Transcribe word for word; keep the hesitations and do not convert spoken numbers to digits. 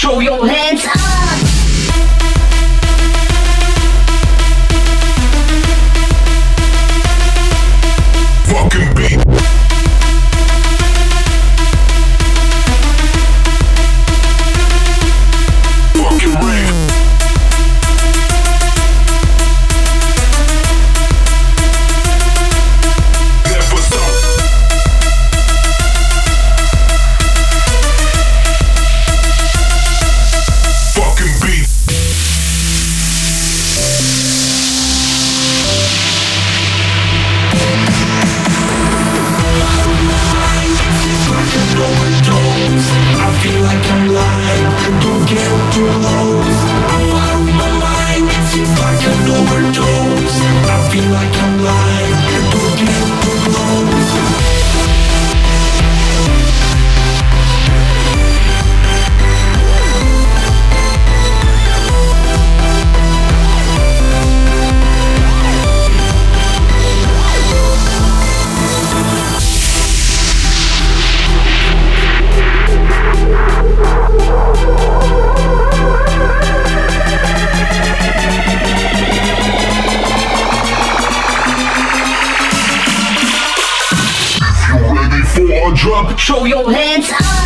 Show your hands up. Fucking beat. Fucking rave. Never stop. Fucking beat. I feel like I'm lying, don't get too close. I'm out of my mind, it seems like an overdose. I feel like I'm lying, don't get too close. For a drop. Show your hands up.